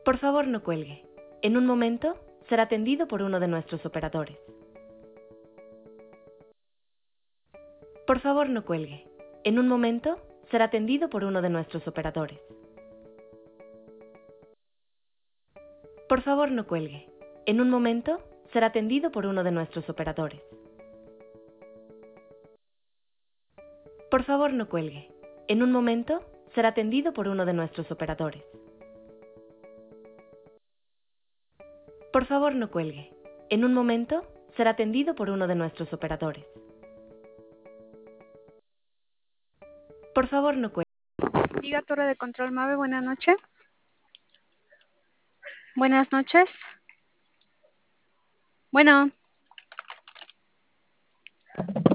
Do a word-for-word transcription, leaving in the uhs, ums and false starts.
Por favor, no cuelgue. En un momento será atendido por uno de nuestros operadores. Por favor, no cuelgue. En un momento será atendido por uno de nuestros operadores. Por favor, no cuelgue. En un momento será atendido por uno de nuestros operadores. Por favor, no cuelgue. En un momento será atendido por uno de nuestros operadores. Por favor, no cuelgue. En un momento será atendido por uno de nuestros operadores. Por favor, no cuelgue. Diga Torre de Control Mave, buenas noches. Buenas noches. Bueno.